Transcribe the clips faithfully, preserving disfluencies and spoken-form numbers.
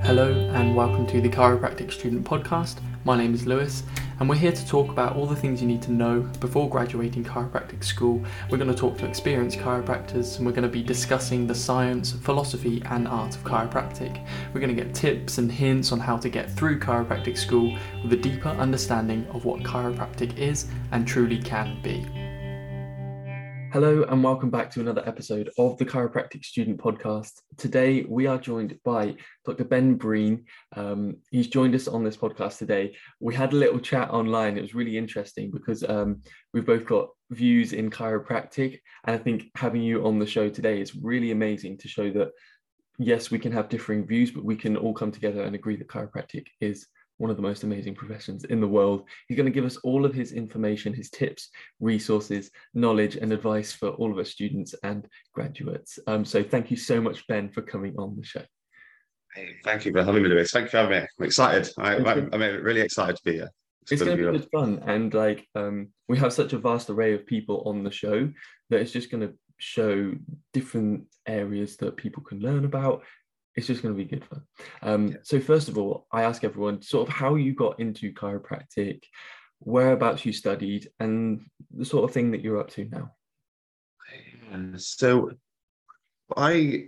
Hello and welcome to the Chiropractic Student Podcast. My name is Lewis and we're here to talk about all the things you need to know before graduating chiropractic school. We're going to talk to experienced chiropractors and we're going to be discussing the science, philosophy and art of chiropractic. We're going to get tips and hints on how to get through chiropractic school with a deeper understanding of what chiropractic is and truly can be. Hello and welcome back to another episode of the Chiropractic Student Podcast. Today we are joined by Doctor Ben Breen. Um, he's joined us on this podcast today. We had a little chat online. It was really interesting because um, we've both got views in chiropractic, and I think having you on the show today is really amazing to show that yes, we can have differing views, but we can all come together and agree that chiropractic is one of the most amazing professions in the world. He's going to give us all of his information, his tips, resources, knowledge, and advice for all of our students and graduates. Um, so thank you so much, Ben, for coming on the show. Hey, thank you for having me, Lewis. Thank you for having me. I'm excited. I, I'm, I'm really excited to be here. It's, it's going to be good fun. And like um, we have such a vast array of people on the show that it's just going to show different areas that people can learn about. It's just going to be good fun. Um, yeah. So first of all, I ask everyone sort of how you got into chiropractic, whereabouts you studied, and the sort of thing that you're up to now. So I,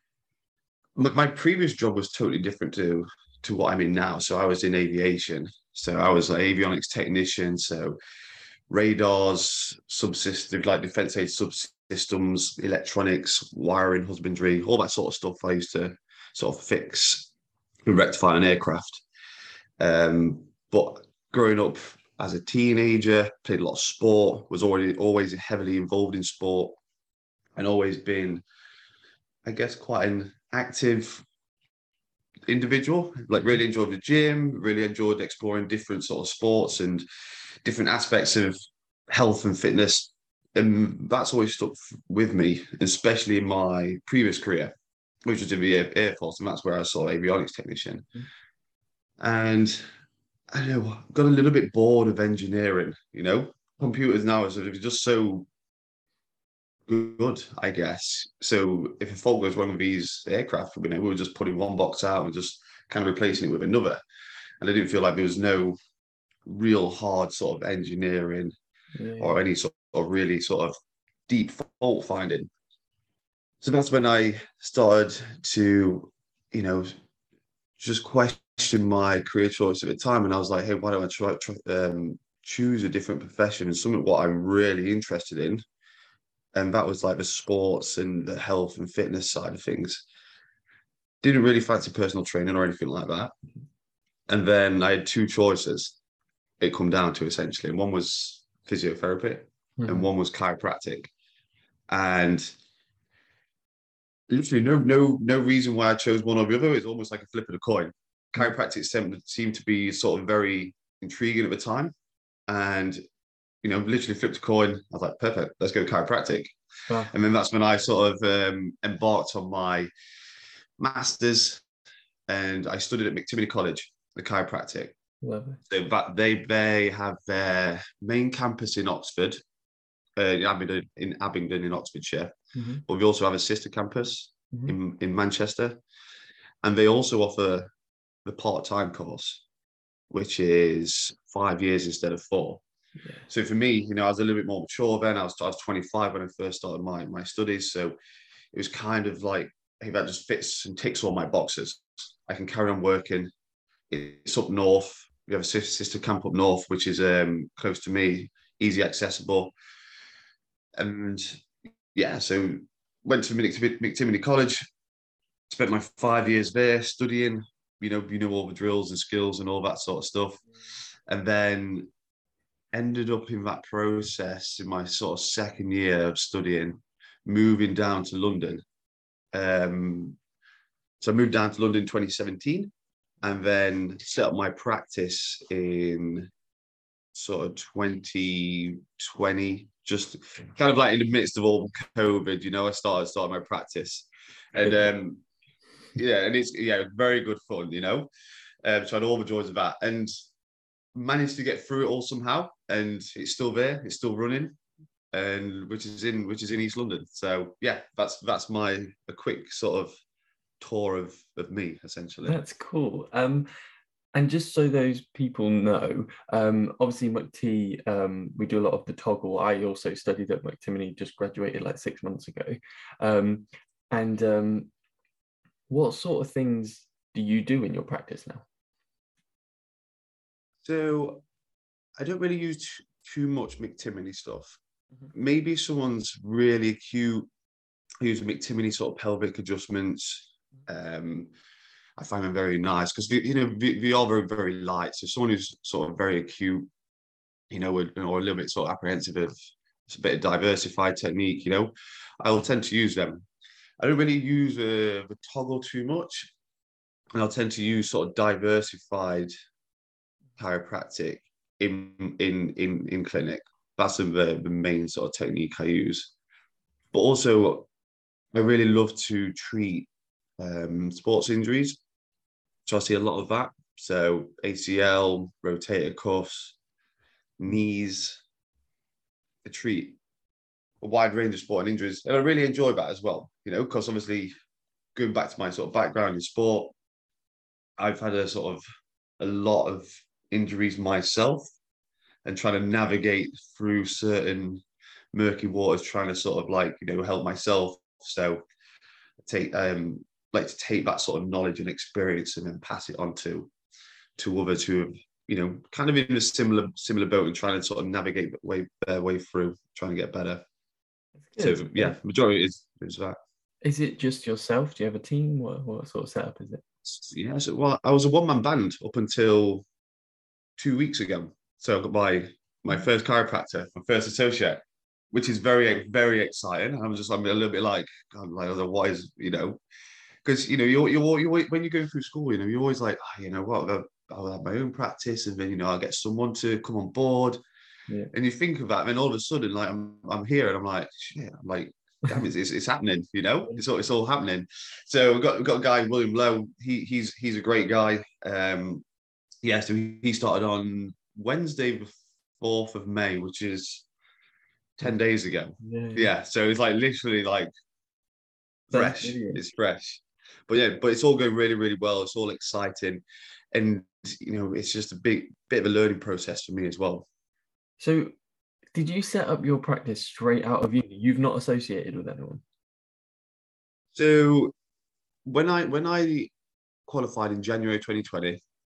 my previous job was totally different to, to what I'm in now. So I was in aviation. So I was an avionics technician. So radars, subsystems, like defense aid subsystems, electronics, wiring, husbandry, all that sort of stuff I used to sort of fix and rectify an aircraft. Um, but growing up as a teenager, played a lot of sport, was already always heavily involved in sport, and always been, I guess, quite an active individual. Like really enjoyed the gym, really enjoyed exploring different sort of sports and different aspects of health and fitness. And that's always stuck with me, especially in my previous career, which was in the Air, Air Force, and that's where I saw avionics technician. Mm. And I don't know, got a little bit bored of engineering, you know? Computers now is just so good, I guess. So if a fault goes wrong with these aircraft, you know, we were just putting one box out and just kind of replacing it with another. And I didn't feel like there was no real hard sort of engineering yeah. or any sort of really sort of deep fault finding. So that's when I started to, you know, just question my career choice at the time. And I was like, hey, why don't I try, try um, choose a different profession and something what I'm really interested in? And that was like the sports and the health and fitness side of things. Didn't really fancy personal training or anything like that. And then I had two choices it come down to essentially. And one was physiotherapy mm-hmm. and one was chiropractic. And literally no no no reason why I chose one or the other. It's almost like a flip of a coin. Chiropractic seemed to be sort of very intriguing at the time, and you know, literally flipped a coin. I was like, perfect, let's go chiropractic. Wow. And then that's when I sort of um, embarked on my masters, and I studied at McTimoney College, the chiropractic. Love it. So that they they have their main campus in Oxford. Uh, in Abingdon, in Abingdon in Oxfordshire, mm-hmm. but we also have a sister campus mm-hmm. in, in Manchester, and they also offer the part-time course, which is five years instead of four. Yeah. So for me, you know, I was a little bit more mature then. I was I was twenty-five when I first started my my studies, so it was kind of like, hey, that just fits and ticks all my boxes. I can carry on working. It's up north. We have a sister camp up north, which is um, close to me, easy accessible. And yeah, so went to McTimoney College, spent my five years there studying, you know, you know, all the drills and skills and all that sort of stuff. And then ended up in that process in my sort of second year of studying, moving down to London. Um, so I moved down to London in twenty seventeen and then set up my practice in sort of twenty twenty, just kind of like in the midst of all COVID, you know, I started started my practice, and um, yeah, and it's yeah, very good fun, you know. Um, so I had all the joys of that, and managed to get through it all somehow, and it's still there, it's still running, and which is in which is in East London. So yeah, that's that's my a quick sort of tour of of me, essentially. That's cool. Um, and just so those people know, um, obviously McT, um, we do a lot of the toggle. I also studied at McTimoney, just graduated like six months ago. Um, and um, what sort of things do you do in your practice now? So I don't really use t- too much McTimoney stuff. Mm-hmm. Maybe someone's really acute, using McTimoney sort of pelvic adjustments. Um, I find them very nice because, you know, we, we are very, very light. So someone who's sort of very acute, you know, or, or a little bit sort of apprehensive of it's a bit of diversified technique, you know, I will tend to use them. I don't really use uh, the toggle too much. And I'll tend to use sort of diversified chiropractic in in in in clinic. That's the, the main sort of technique I use. But also, I really love to treat um, sports injuries. So I see a lot of that. So A C L, rotator cuffs, knees. I treat a wide range of sporting injuries. And I really enjoy that as well, you know, because obviously going back to my sort of background in sport, I've had a sort of a lot of injuries myself and trying to navigate through certain murky waters, trying to sort of like, you know, help myself. So take um like to take that sort of knowledge and experience and then pass it on to to others who have, you know, kind of in a similar similar boat and trying to sort of navigate the way their way through, trying to get better. So yeah, majority is is that. Is it just yourself? Do you have a team? What what sort of setup is it? Yeah, so well, I was a one man band up until two weeks ago. So I got my my first chiropractor, my first associate, which is very very exciting. I'm just I'm a little bit like I'm like what is, you know, because you know you're, you're you're when you're going through school, you know, you're always like, oh, you know what, I'll, I'll have my own practice, and then, you know, I'll get someone to come on board. Yeah. And you think of that, and then all of a sudden, like I'm I'm here, and I'm like, shit, I'm like, damn, it's, it's, it's happening, you know, it's all it's all happening. So we've got we've got a guy, William Lowe. He he's he's a great guy. Um, yeah, so he started on Wednesday, the fourth of May, which is ten days ago. Yeah, yeah. yeah so it's like literally like fresh. It's fresh. But yeah, but it's all going really, really well. It's all exciting. And, you know, it's just a big bit of a learning process for me as well. So did you set up your practice straight out of uni? You've not associated with anyone? So when I when I qualified in January twenty twenty,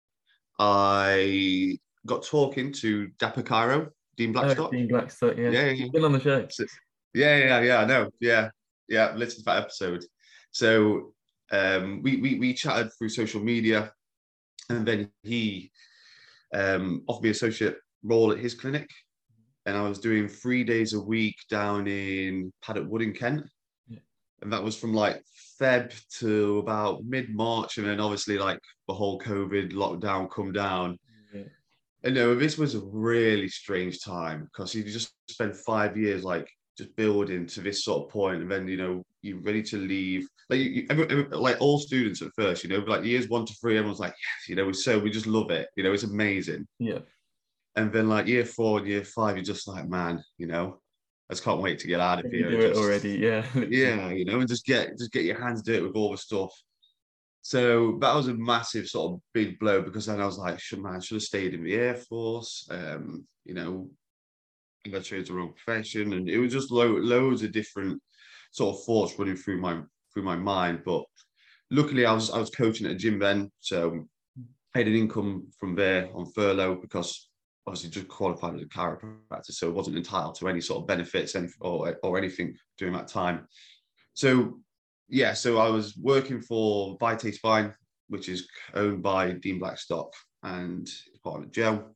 I got talking to Dapper Chiro, Dean Blackstock. Oh, Dean Blackstock, yeah. Yeah, yeah, yeah. Been on the show. So, yeah, yeah, yeah, I know. Yeah, yeah, listened to that episode. So um, we, we we chatted through social media, and then he um, offered me an associate role at his clinic, and I was doing three days a week down in Paddock Wood in Kent, yeah. And that was from like Feb to about mid-March, and then obviously like the whole COVID lockdown come down. Yeah. And no, this was a really strange time because you just spent five years like just building to this sort of point, and then, you know, you're ready to leave. Like you, every, every, like all students at first, you know, like years one to three, everyone's like, yes, you know, so we just love it, you know, it's amazing. Yeah. And then like year four and year five, you're just like, man, you know, I just can't wait to get out of here. You do just, it already, yeah. Yeah, you know, and just get just get your hands dirty with all the stuff. So that was a massive sort of big blow, because then I was like, should man, I should have stayed in the Air Force. Um, you know, I chose the wrong profession, and it was just lo- loads of different sort of thoughts running through my through my mind. But luckily, I was I was coaching at a gym then, so I had an income from there on furlough, because obviously just qualified as a chiropractor, so I wasn't entitled to any sort of benefits any, or, or anything during that time. So, yeah, so I was working for Vitae Spine, which is owned by Dean Blackstock and his partner Joe.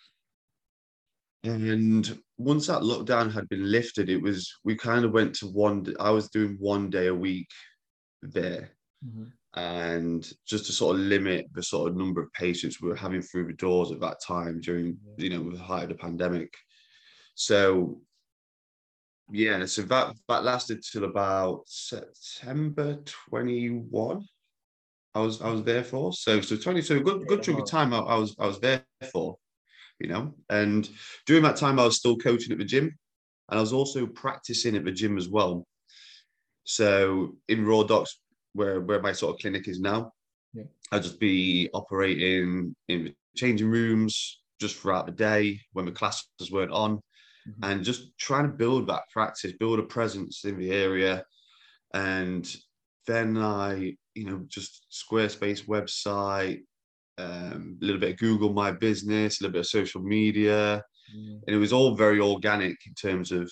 And once that lockdown had been lifted, it was, we kind of went to one, I was doing one day a week there. Mm-hmm. And just to sort of limit the sort of number of patients we were having through the doors at that time during, you know, the height of the pandemic. So, yeah, so that, that lasted till about September twenty-one. I was I was there for. So so twenty, so a good good chunk of time I, I was I was there for, you know. And during that time I was still coaching at the gym, and I was also practicing at the gym as well. So in Raw Docs, where where my sort of clinic is now. Yeah. I'll just be operating in changing rooms just throughout the day when the classes weren't on, mm-hmm. and just trying to build that practice, build a presence in the area. And then I, you know, just Squarespace website, um, a little bit of Google My Business, a little bit of social media. Mm. And it was all very organic in terms of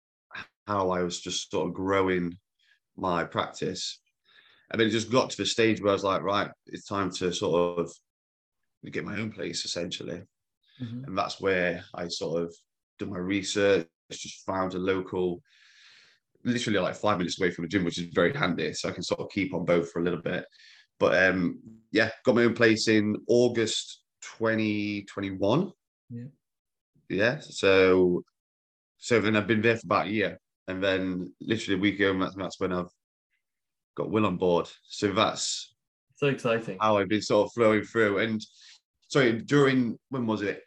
how I was just sort of growing my practice. And then it just got to the stage where I was like, right, it's time to sort of get my own place, essentially. Mm-hmm. And that's where I sort of did my research, just found a local, literally like five minutes away from the gym, which is very handy. So I can sort of keep on both for a little bit. But um, yeah, got my own place in August twenty twenty-one. Yeah. Yeah. So, so then I've been there for about a year. And then literally a week ago, that's, that's when I've got Will on board. So that's so exciting. How I've been sort of flowing through. And sorry, during, when was it?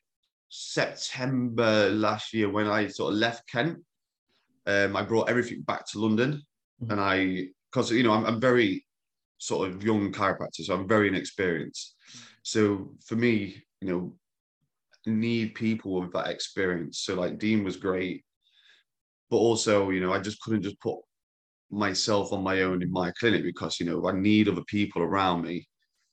September last year, when I sort of left Kent, um, I brought everything back to London. Mm-hmm. And I, because, you know, I'm, I'm very sort of young chiropractor, so I'm very inexperienced. Mm-hmm. So for me, you know, need people with that experience. So like Dean was great, but also, you know, I just couldn't just put myself on my own in my clinic, because, you know, I need other people around me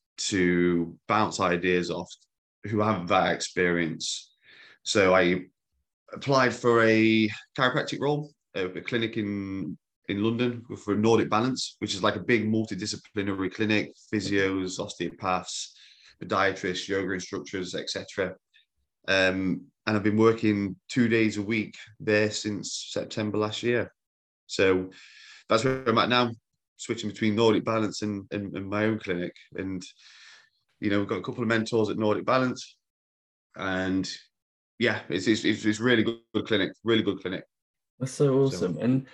to bounce ideas off who have that experience. So I applied for a chiropractic role, a, a clinic in in London for Nordic Balance, which is like a big multidisciplinary clinic, physios, osteopaths, podiatrists, yoga instructors, et cetera. Um, and I've been working two days a week there since September last year. So that's where I'm at now, switching between Nordic Balance and, and, and my own clinic. And, you know, we've got a couple of mentors at Nordic Balance. And yeah, it's it's, it's really good, good clinic, really good clinic. That's so awesome. So, and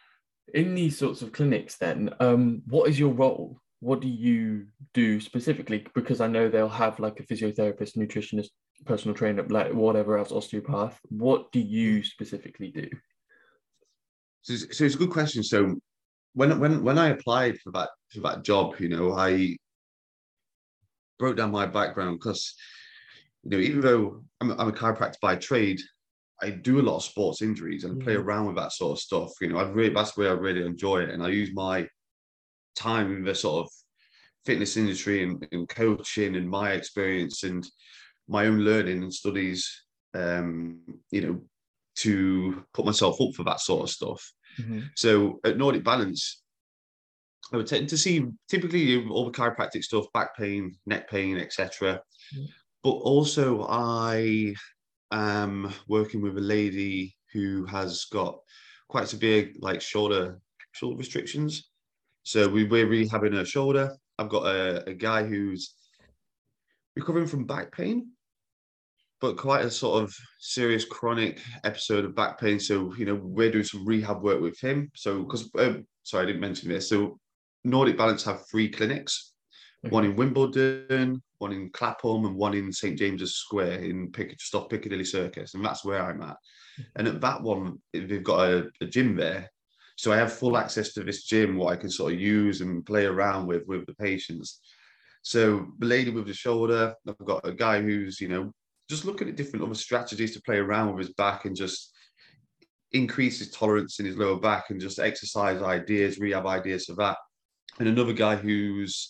in these sorts of clinics then, um, what is your role? What do you do specifically? Because I know they'll have like a physiotherapist, nutritionist, personal trainer, like whatever else, osteopath. What do you specifically do? So it's, so it's a good question. So when when when I applied for that for that job, you know, I broke down my background, because, you know, even though I'm, I'm a chiropractor by trade, I do a lot of sports injuries and I play around with that sort of stuff. You know, I've really, that's where I really enjoy it. And I use my time in the sort of fitness industry and, and coaching and my experience and my own learning and studies, um, you know, to put myself up for that sort of stuff. Mm-hmm. So at Nordic Balance, I would tend to see typically all the chiropractic stuff, back pain, neck pain, et cetera. Mm-hmm. But also I am working with a lady who has got quite severe like shoulder shoulder restrictions. So we, we're rehabbing her shoulder. I've got a, a guy who's recovering from back pain, but quite a sort of serious chronic episode of back pain. So, you know, we're doing some rehab work with him. So, because, um, sorry, I didn't mention this. So Nordic Balance have three clinics, okay. One in Wimbledon, one in Clapham, and one in Saint James's Square in Piccadilly, just off Piccadilly Circus. And that's where I'm at. And at that one, they've got a, a gym there. So I have full access to this gym, what I can sort of use and play around with, with the patients. So the lady with the shoulder, I've got a guy who's, you know, just looking at different other strategies to play around with his back and just increase his tolerance in his lower back and just exercise ideas, rehab ideas for that. And another guy who's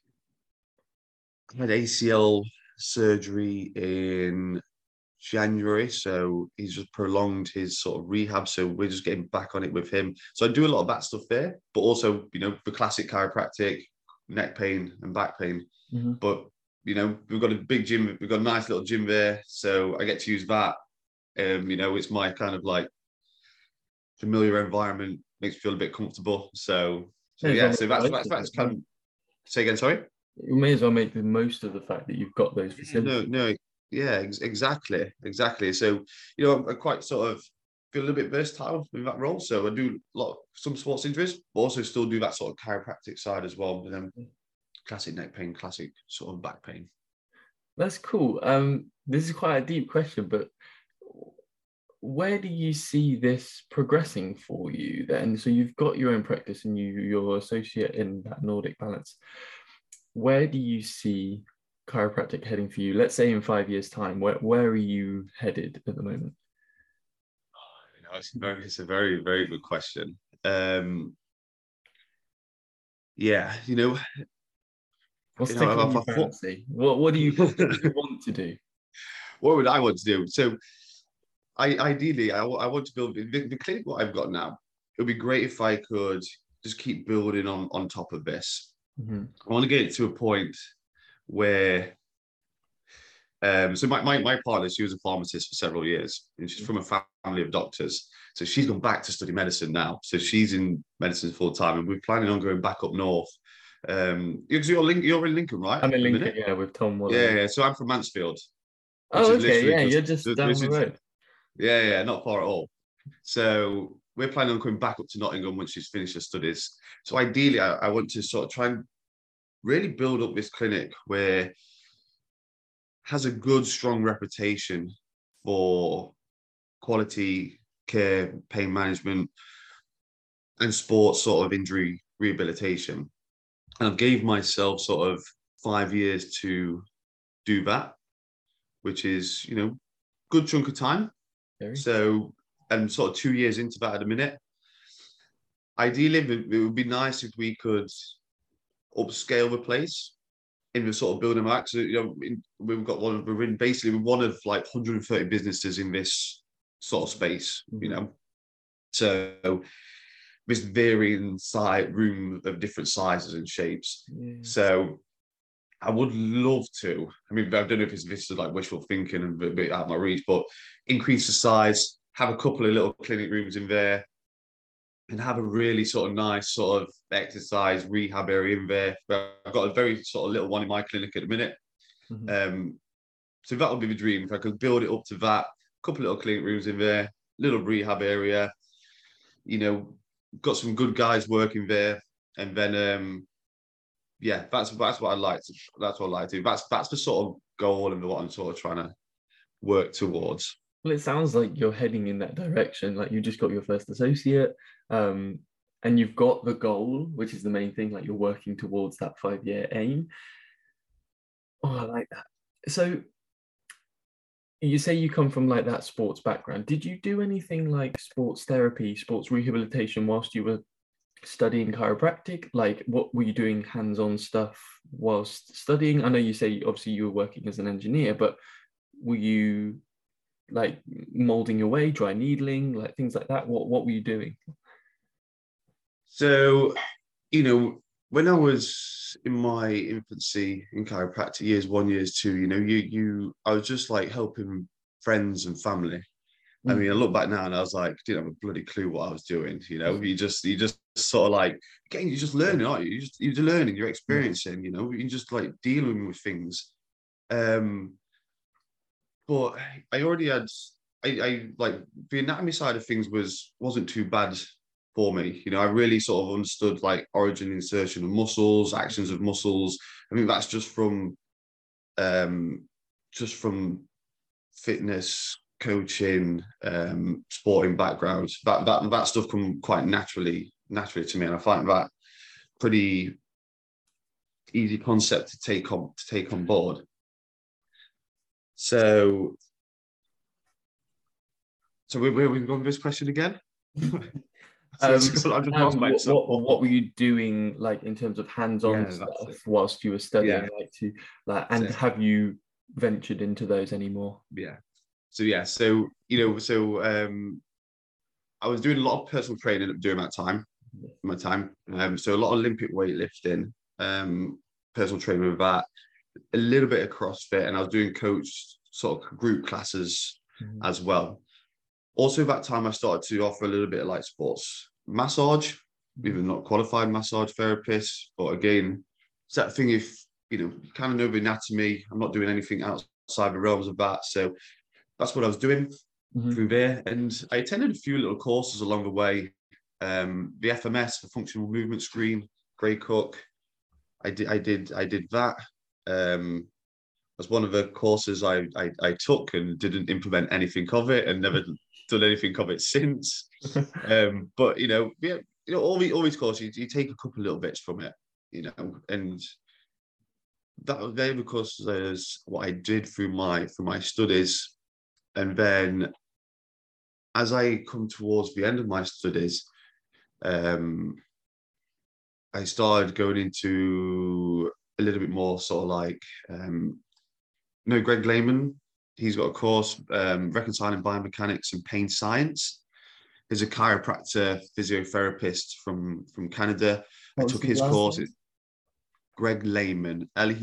had A C L surgery in January, so he's just prolonged his sort of rehab, so we're just getting back on it with him. So I do a lot of that stuff there, but also, you know, the classic chiropractic, neck pain and back pain. Mm-hmm. But, you know, we've got a big gym, we've got a nice little gym there, so I get to use that. Um, you know, it's my kind of like familiar environment, makes me feel a bit comfortable. So, so yeah, yeah so that's, that's, that's kind of, say again, sorry? You may as well make the most of the fact that you've got those facilities. No, no, yeah, ex- exactly, exactly. So, you know, I'm quite sort of feel a little bit versatile with that role. So I do a lot, some sports injuries, but also still do that sort of chiropractic side as well. With them, classic neck pain, classic sort of back pain. That's cool. Um, this is quite a deep question, but where do you see this progressing for you then? So you've got your own practice and you, you're associate in that Nordic Balance. Where do you see chiropractic heading for you? Let's say in five years' time, where, where are you headed at the moment? You know, it's, very, it's a very, very good question. Um, yeah, you know, What's you know, tickling your I, I thought, fancy? What, what do you, what do you want to do? what would I want to do? So, I ideally, I, I want to build the, the clinic. What I've got now, it would be great if I could just keep building on on top of this. Mm-hmm. I want to get it to a point where, um, so my, my my partner, she was a pharmacist for several years, and she's from a family of doctors. So she's gone back to study medicine now. So she's in medicine full time, and we're planning on going back up north. Um, because you're Link, you're in Lincoln, right? I'm in Lincoln, yeah, with Tom Waller. Yeah, yeah. So I'm from Mansfield. Oh, okay, yeah, just, you're just, just down the road. Yeah, yeah, not far at all. So we're planning on coming back up to Nottingham once she's finished her studies. So ideally, I, I want to sort of try and really build up this clinic where has a good, strong reputation for quality care, pain management, and sports sort of injury rehabilitation. And I've gave myself sort of five years to do that, which is, you know, good chunk of time. Very. So, and sort of two years into that at a minute. Ideally, it would be nice if we could upscale the place in the sort of building back. So, you know, in, we've got one, we're in basically one of like one hundred thirty businesses in this sort of space, mm-hmm. you know. So, this varying side room of different sizes and shapes. Yeah. So, I would love to. I mean, I don't know if it's this is like wishful thinking and a bit out of my reach, but increase the size, have a couple of little clinic rooms in there, and have a really sort of nice sort of exercise rehab area in there. I've got a very sort of little one in my clinic at the minute. Mm-hmm. Um, so that would be the dream. If I could build it up to that, a couple of little clinic rooms in there, little rehab area, you know, got some good guys working there, and then um yeah, that's that's what I like to that's what I like to do. That's that's the sort of goal and what I'm sort of trying to work towards. Well, it sounds like you're heading in that direction. Like you just got your first associate, um, and you've got the goal, which is the main thing. Like you're working towards that five-year aim. Oh, I like that. So you say you come from like that sports background. Did you do anything like sports therapy, sports rehabilitation whilst you were studying chiropractic? Like what were you doing hands-on stuff whilst studying? I know you say obviously you were working as an engineer, but were you like molding your way, dry needling, like things like that? What what were you doing? So, you know, when I was in my infancy in chiropractic, years one, years two, you know, you you I was just like helping friends and family. I mean, I look back now and I was like, didn't have a bloody clue what I was doing. You know, you just, you just sort of like, again, you're just learning, aren't you? You just, you're learning, you're experiencing. You know, you're just like dealing with things. Um, but I already had, I, I like the anatomy side of things was wasn't too bad for me. You know, I really sort of understood like origin, insertion of muscles, actions of muscles. I mean, that's just from, um, just from fitness, coaching, um, sporting backgrounds. That that that stuff come quite naturally, naturally to me, and I find that pretty easy concept to take on to take on board. So, so where where we going with this question again? Um, um, what, what, what were you doing, like in terms of hands-on yeah, stuff, whilst you were studying, yeah. like to, like, and so, have you ventured into those anymore? Yeah. So yeah, so you know, so um, I was doing a lot of personal training during that time, my time. Um, so a lot of Olympic weightlifting, um, personal training with that, a little bit of CrossFit, and I was doing coach sort of group classes mm-hmm. as well. Also, that time I started to offer a little bit of like sports massage, even not qualified massage therapist, but again, it's that thing if you know you kind of know the anatomy. I'm not doing anything outside the realms of that, so. That's what I was doing mm-hmm. through there. And I attended a few little courses along the way. Um, the F M S, the functional movement screen, Gray Cook. I did I did I did that. Um as one of the courses I, I I took and didn't implement anything of it and never done anything of it since. um, but you know, yeah, you know, all these all these courses, you, you take a couple of little bits from it, you know, and that they because there's what I did through my through my studies, and then as I come towards the end of my studies, um, I started going into a little bit more sort of like, um, you know, Greg Lehman. He's got a course, um, Reconciling Biomechanics and Pain Science. He's a chiropractor, physiotherapist from, from Canada. What I was took the his last course. name? It's Greg Lehman, L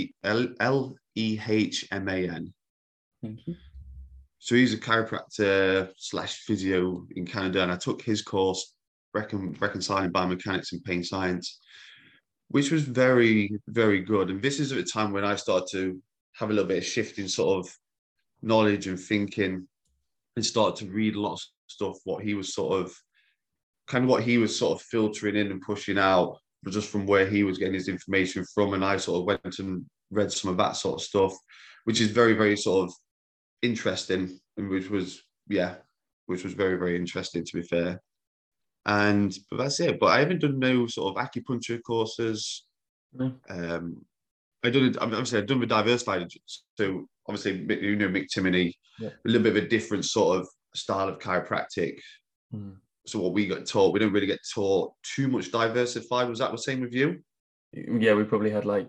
E H M A N. Thank you. So he's a chiropractor slash physio in Canada, and I took his course, Recon, Reconciling Biomechanics and Pain Science, which was very, very good. And this is at a time when I started to have a little bit of shift in sort of knowledge and thinking, and start to read a lot of stuff, what he was sort of, kind of what he was sort of filtering in and pushing out, but just from where he was getting his information from. And I sort of went and read some of that sort of stuff, which is very, very sort of interesting, and which was, yeah, which was very, very interesting, to be fair. And but that's it. But I haven't done no sort of acupuncture courses. No. Um, I done it. Obviously, I've done the diversified. So obviously, you know, McTimoney, yeah. a little bit of a different sort of style of chiropractic. Mm. So what we got taught, we don't really get taught too much diversified. Was that the same with you? Yeah, we probably had like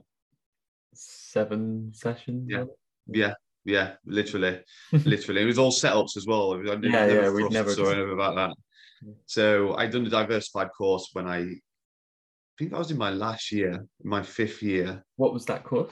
seven sessions. Yeah, yeah, yeah. Literally, literally. It was all setups as well. I yeah, never yeah. We'd never or anything about that. Yeah. So I done the diversified course when I, I think I was in my last year, my fifth year. What was that course?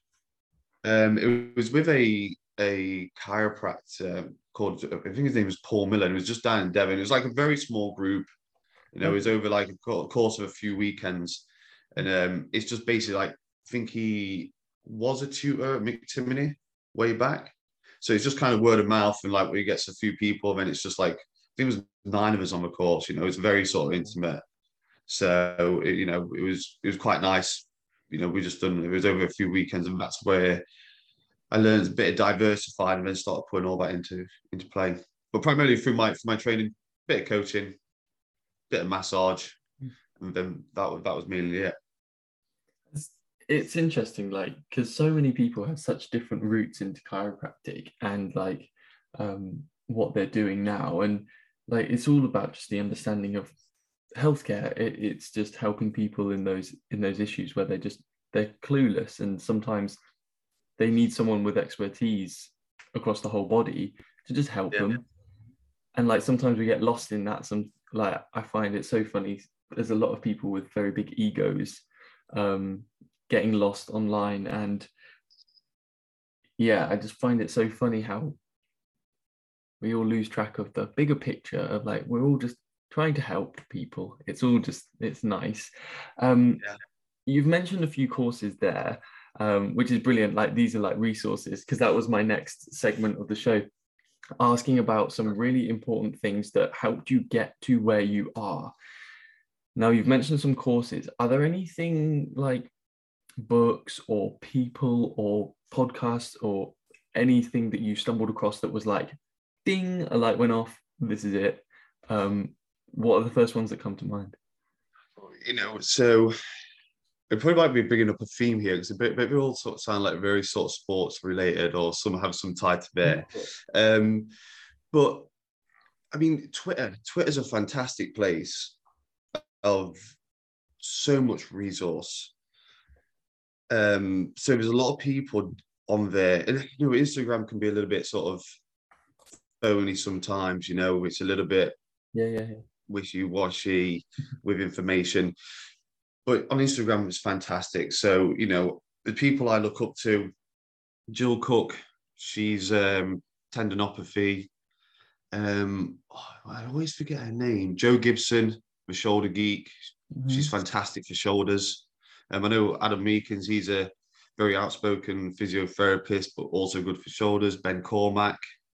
Um, it was with a a chiropractor called, I think his name was Paul Miller, and it was just down in Devon. It was like a very small group, you know, it was over like a course of a few weekends. And um, it's just basically like, I think he was a tutor at McTimoney way back. So it's just kind of word of mouth, and like where he gets a few people, then it's just like, I think it was nine of us on the course, you know, it's very sort of intimate. So, it, you know, it was, it was quite nice. You know, we just done, it was over a few weekends, and that's where I learned a bit of diversified, and then started putting all that into into play. But primarily through my for my training, bit of coaching, bit of massage, and then that was that was mainly it. It's, it's interesting, like, because so many people have such different routes into chiropractic and like um, what they're doing now, and like it's all about just the understanding of healthcare. It, it's just helping people in those in those issues where they're just they're clueless, and sometimes they need someone with expertise across the whole body to just help yeah. them. And like sometimes we get lost in that. Some like I find it so funny. There's a lot of people with very big egos um, getting lost online, and yeah, I just find it so funny how we all lose track of the bigger picture of like we're all just trying to help people. It's all just it's nice. Um, yeah. You've mentioned a few courses there. Um, which is brilliant. Like these are like resources, because that was my next segment of the show, asking about some really important things that helped you get to where you are. Now, you've mentioned some courses. Are there anything like books or people or podcasts or anything that you stumbled across that was like, ding, a light went off, this is it? Um, what are the first ones that come to mind? You know, so it probably might be bringing up a theme here, because a bit, maybe all sort of sound like very sort of sports related, or some have some tie to there. Um, but I mean, Twitter, Twitter's a fantastic place of so much resource. Um, so there's a lot of people on there, and you know, Instagram can be a little bit sort of phony sometimes. You know, it's a little bit yeah, yeah, yeah. wishy-washy with information. But on Instagram, it's fantastic. So, you know, the people I look up to, Jill Cook, she's um, tendinopathy. Um, oh, I always forget her name. Joe Gibson, the shoulder geek. Mm-hmm. She's fantastic for shoulders. Um, I know Adam Meekins, he's a very outspoken physiotherapist, but also good for shoulders. Ben Cormack,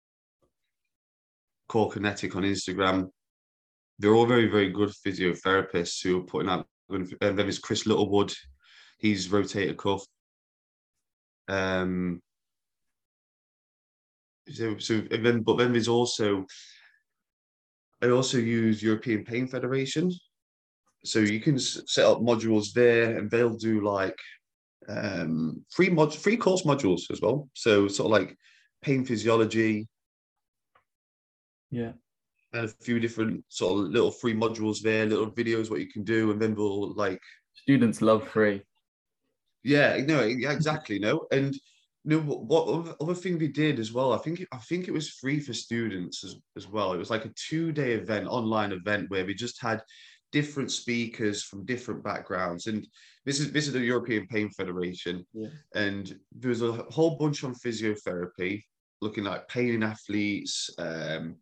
Core Kinetic on Instagram. They're all very, very good physiotherapists who are putting out. And then there's Chris Littlewood, he's rotator cuff. Um, so, so and then, but then there's also I also use European Pain Federation. So you can set up modules there, and they'll do like um, free mod, free course modules as well. So sort of like pain physiology. Yeah. And a few different sort of little free modules there, little videos what you can do, and then we'll like students love free. Yeah, no, yeah, exactly. No, and you know what, what other thing we did as well. I think I think it was free for students as, as well. It was like a two day event, online event where we just had different speakers from different backgrounds. And this is this is the European Pain Federation, yeah. And there was a whole bunch on physiotherapy, looking at pain in athletes, um,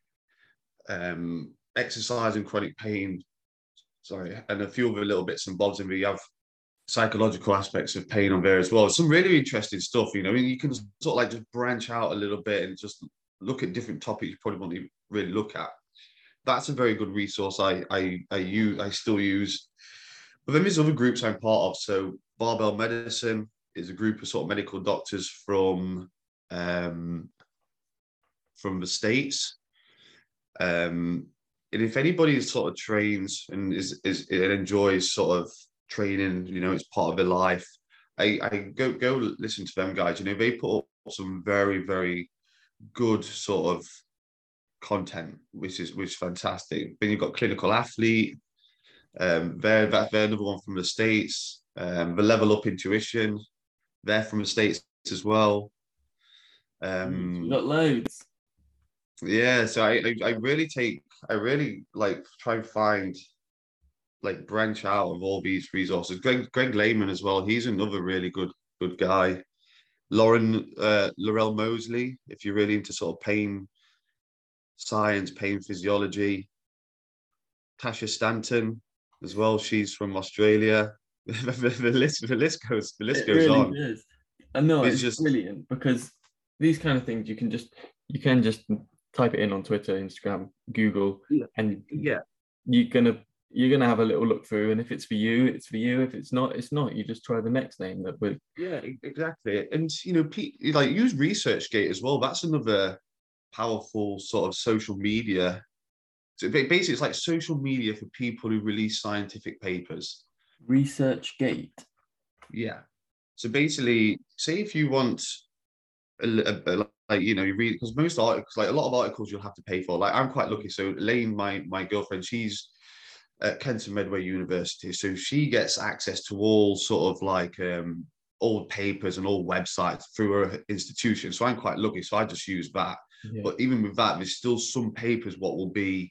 um, exercise and chronic pain. Sorry, and a few other little bits and bobs, and we have psychological aspects of pain on there as well. Some really interesting stuff, you know. I mean, you can sort of like just branch out a little bit and just look at different topics you probably want to really look at. That's a very good resource I I I use I still use. But then there's other groups I'm part of. So Barbell Medicine is a group of sort of medical doctors from um, from the States. Um, and if anybody sort of trains and is is and enjoys sort of training, you know, it's part of their life, I, I go go listen to them guys. You know, they put up some very, very good sort of content, which is which is fantastic. Then you've got Clinical Athlete, um, they're they're another one from the States. Um, the Level Up Intuition, they're from the States as well. Um, We've got loads. Yeah, so I, I I really take I really like try and find like branch out of all these resources. Greg Greg Lehman as well. He's another really good good guy. Lauren uh, Laurel Mosley, if you're really into sort of pain science, pain physiology. Tasha Stanton as well. She's from Australia. the, the list the list goes the list it goes really on. Is. And no, it's, it's just brilliant because these kind of things you can just you can just type it in on Twitter, Instagram, Google, yeah. and yeah, you're gonna you're gonna have a little look through. And if it's for you, it's for you. If it's not, it's not. You just try the next name that would. Yeah, exactly. And you know, like use ResearchGate as well. That's another powerful sort of social media. So basically, it's like social media for people who release scientific papers. ResearchGate. Yeah. So basically, say if you want a, a, a like you know you read, because most articles, like a lot of articles, you'll have to pay for. Like I'm quite lucky. So Elaine, my my girlfriend, she's at Kenton Medway University, so she gets access to all sort of like um, old papers and old websites through her institution. So I'm quite lucky. So I just use that. Yeah. But even with that, there's still some papers what will be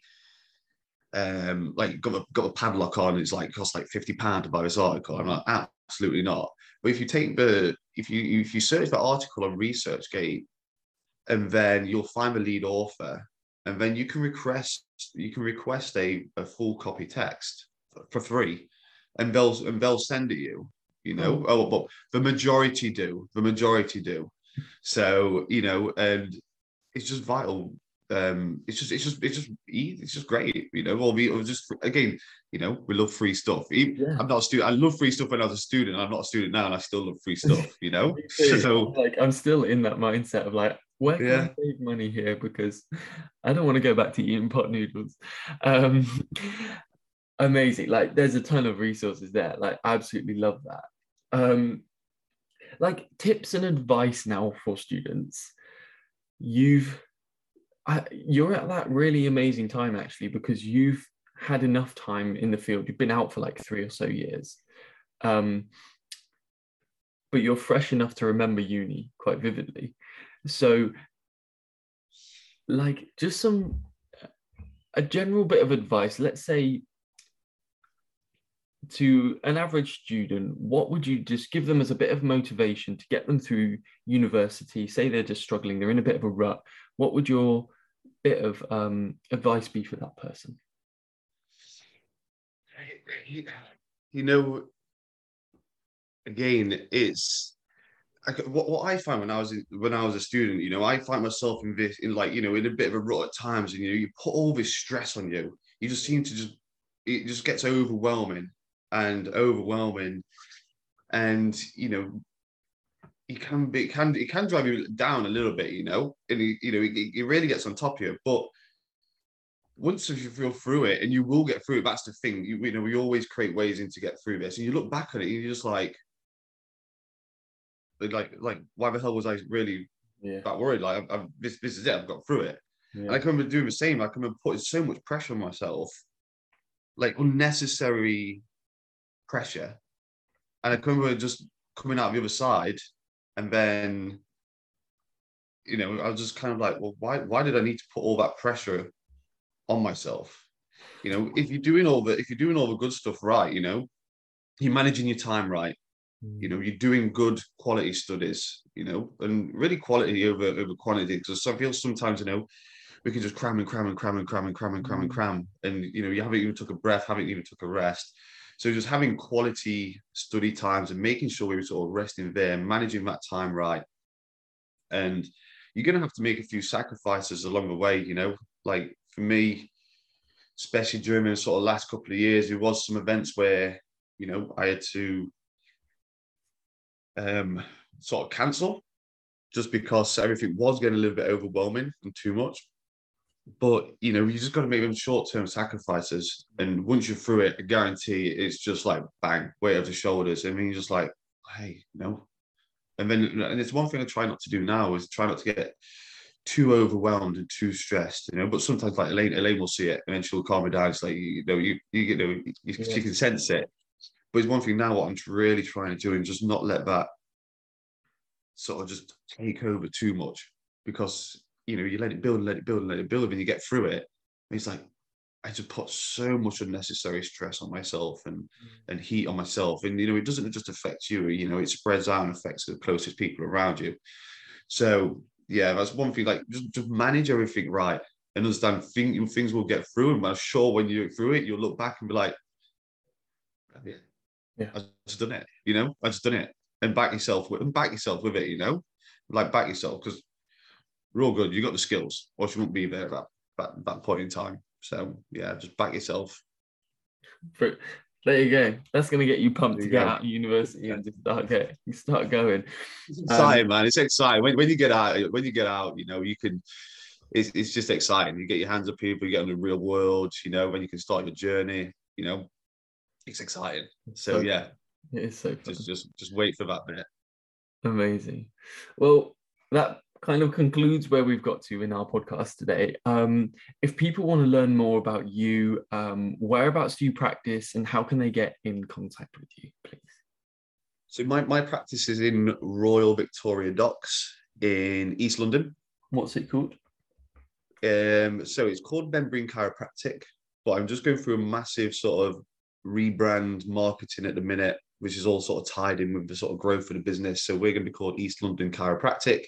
um, like got a got a padlock on. It's like costs like fifty pounds to buy this article. I'm like, absolutely not. But if you take the if you if you search that article on ResearchGate, and then you'll find the lead author, and then you can request you can request a, a full copy text for, for free, and they'll and they'll send it you. You know, oh, oh but the majority do. The majority do. So you know, and it's just vital. Um, it's just it's just it's just it's just great. You know, or we or just again, you know, we love free stuff. Yeah. I'm not a student. I love free stuff when I was a student. I'm not a student now, and I still love free stuff. You know, so like I'm still in that mindset of like, where can yeah. I save money here? Because I don't want to go back to eating pot noodles. Um, amazing. Like there's a ton of resources there. Like I absolutely love that. Um, like tips and advice now for students. You've, I, you're at that really amazing time actually, because you've had enough time in the field. You've been out for like three or so years. Um, but you're fresh enough to remember uni quite vividly. So like just some, a general bit of advice, let's say to an average student, what would you just give them as a bit of motivation to get them through university? Say they're just struggling, they're in a bit of a rut. What would your bit of um, advice be for that person? You know, again, it's I, what, what I find when I was in, when I was a student, you know, I find myself in this in like you know in a bit of a rut at times, and you know, you put all this stress on you. You just seem to just it just gets overwhelming and overwhelming, and you know, it can be it can it can drive you down a little bit, you know, and it, you know it, it really gets on top of you. But once you feel through it, and you will get through it, that's the thing. You, you know, we always create ways in to get through this. And you look back at it, and you're just like, like, like, why the hell was I really Yeah. that worried? Like, I've, I've, this, this is it. I've got through it. Yeah. And I can remember doing the same. I can remember putting so much pressure on myself, like unnecessary pressure. And I can remember just coming out the other side, and then, you know, I was just kind of like, well, why, why did I need to put all that pressure on myself? You know, if you're doing all the, if you're doing all the good stuff right, you know, you're managing your time right, Mm. you know, you're doing good quality studies, you know, and really quality over over quantity. Because I feel sometimes, you know, we can just cram and cram and cram and cram and cram and cram and cram, and you know, you haven't even took a breath, haven't even took a rest. So just having quality study times and making sure we were sort of resting there, managing that time right. And you're going to have to make a few sacrifices along the way, you know, like for me, especially during the sort of last couple of years, there was some events where, you know, I had to um, sort of cancel just because everything was getting a little bit overwhelming and too much. But, you know, you just got to make them short-term sacrifices. And once you're through it, I guarantee it's just like, bang, weight off the shoulders. I mean, you're just like, hey, you know. And then, and it's one thing I try not to do now is try not to get too overwhelmed and too stressed, you know. But sometimes, like Elaine, Elaine will see it, and then she'll calm me down. It's like, you know, you you, you know, you, yeah. She can sense it. But it's one thing now. What I'm really trying to do, and just not let that sort of just take over too much, because you know, you let it build and let it build and let it build, and you get through it. And it's like, I just put so much unnecessary stress on myself and mm. and heat on myself. And, you know, it doesn't just affect you, you know, it spreads out and affects the closest people around you. So, yeah, that's one thing, like, just, just manage everything right and understand thing, things will get through. And I'm sure when you get through it, you'll look back and be like, yeah, yeah. I've just done it, you know, I've just done it. And back yourself with, and back yourself with it, you know, like back yourself, because we're all good. You got the skills, or you won't be there at that, that, that point in time. So yeah, just back yourself. There you go. That's going to get you pumped you to go. Get out of university yeah. and just start going. You start going. It's exciting, um, man. It's exciting when, when you get out. When you get out, you know, you can. It's it's just exciting. You get your hands on people. You get in the real world. You know, when you can start your journey. You know, it's exciting. So, so yeah, it is so fun. Just just just wait for that bit. Amazing. Well, that kind of concludes where we've got to in our podcast today. Um, if people want to learn more about you, um, whereabouts do you practice and how can they get in contact with you, please? So my, my practice is in Royal Victoria Docks in East London. What's it called? Um, so it's called Ben Breen Chiropractic, but I'm just going through a massive sort of rebrand marketing at the minute, which is all sort of tied in with the sort of growth of the business. So we're going to be called East London Chiropractic.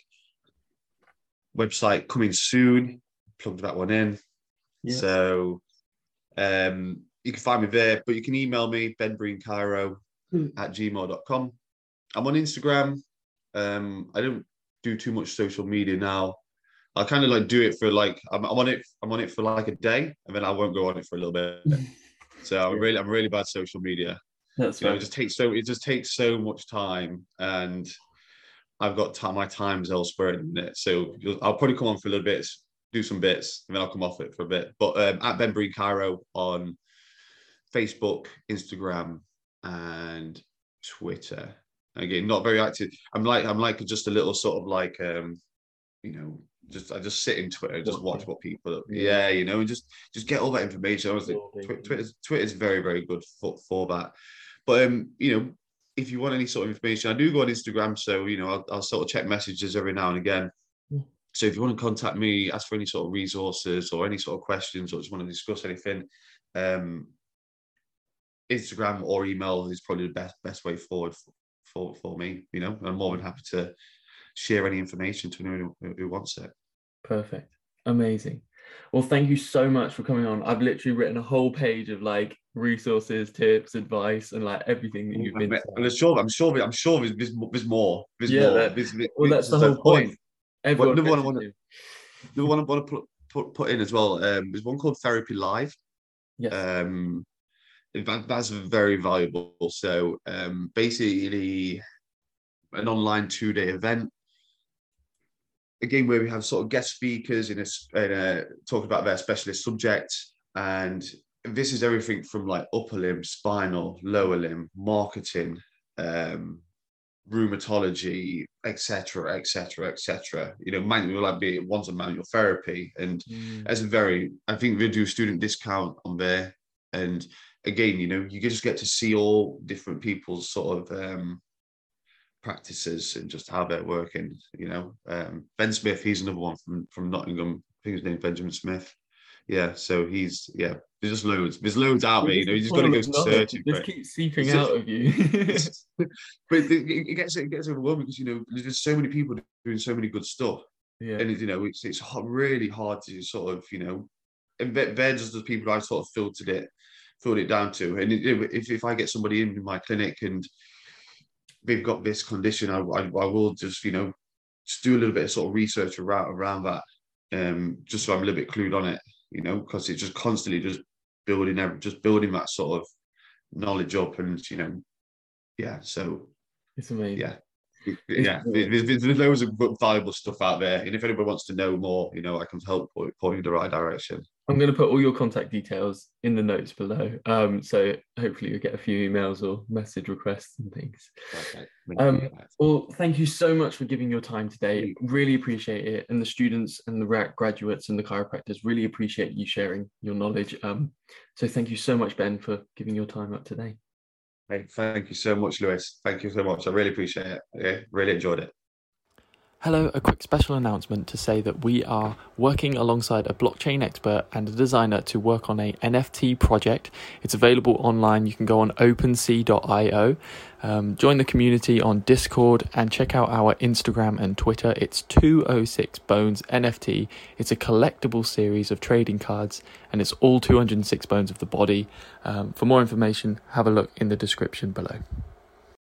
Website coming soon. Plugged that one in. Yeah. So um, you can find me there, but you can email me, benbreenchiro mm. at gmail dot com. I'm on Instagram. Um, I don't do too much social media now. I kind of like do it for like, I'm, I'm on it, I'm on it for like a day, and then I won't go on it for a little bit. So I'm really, I'm really bad social media. That's right. Know, it just takes so, it just takes so much time, and I've got time, my time's elsewhere in a minute. So I'll probably come on for a little bit, do some bits, and then I'll come off it for a bit. But um, at Ben Breen Chiro on Facebook, Instagram, and Twitter. Again, not very active. I'm like, I'm like just a little sort of like, um, you know, just I just sit in Twitter, just watch what people, yeah, yeah you know, and just just get all that information. Honestly, Twitter's Twitter's very, very good for, for that. But um, you know, if you want any sort of information, I do go on Instagram, so you know, I'll, I'll sort of check messages every now and again. Yeah. So if you want to contact me, ask for any sort of resources or any sort of questions, or just want to discuss anything, um, Instagram or email is probably the best best way forward for, for, for me. You know, I'm more than happy to share any information to anyone who, who wants it. Perfect. Amazing. Well, thank you so much for coming on. I've literally written a whole page of like resources, tips, advice, and like everything that you've been saying. I'm sure, I'm sure, I'm sure there's, there's more. There's yeah, more. That, there's, there's, well, that's the whole point. point. Everyone the one I want to, the one I want to put, put put in as well. Um, there's one called Therapy Live. Yes. Um, that, that's very valuable. So, um, basically, an online two-day event. again, where we have sort of guest speakers in a, in a talk about their specialist subject. And this is everything from like upper limb, spinal, lower limb, marketing, um, rheumatology, et cetera, et cetera, et cetera. You know, manual, like be it one's a manual therapy, and Mm. as a very, I think they do student discount on there. And again, you know, you just get to see all different people's sort of um, practices and just how they're working. You know, um, Ben Smith, he's another one from from Nottingham. I think his name's Benjamin Smith. Yeah, so he's yeah. There's just loads. There's loads out there. You know, you just got to go searching. Just keep seeping out of you. But it gets it gets overwhelming because, you know, there's just so many people doing so many good stuff. Yeah. And you know, it's it's really hard to sort of, you know, and they're just the people I sort of filtered it filtered it down to. And if if I get somebody in my clinic and they've got this condition, I I, I will just, you know, just do a little bit of sort of research around around that, um, just so I'm a little bit clued on it. You know, because it's just constantly just building, just building that sort of knowledge up, and you know, yeah. So it's amazing. Yeah, yeah. There's, there's, there's loads of valuable stuff out there, and if anybody wants to know more, you know, I can help point, point you in the right direction. I'm going to put all your contact details in the notes below, um, so hopefully you'll get a few emails or message requests and things. Okay. Um, well, thank you so much for giving your time today. Really appreciate it, and the students and the graduates and the chiropractors really appreciate you sharing your knowledge. Um, so thank you so much, Ben, for giving your time up today. Hey, thank you so much, Lewis. Thank you so much. I really appreciate it. Yeah, really enjoyed it. Hello, a quick special announcement to say that we are working alongside a blockchain expert and a designer to work on a N F T project. It's available online. You can go on OpenSea dot io, um, join the community on Discord, and check out our Instagram and Twitter. It's two oh six Bones N F T. It's a collectible series of trading cards, and it's all two hundred six bones of the body. Um, for more information, have a look in the description below.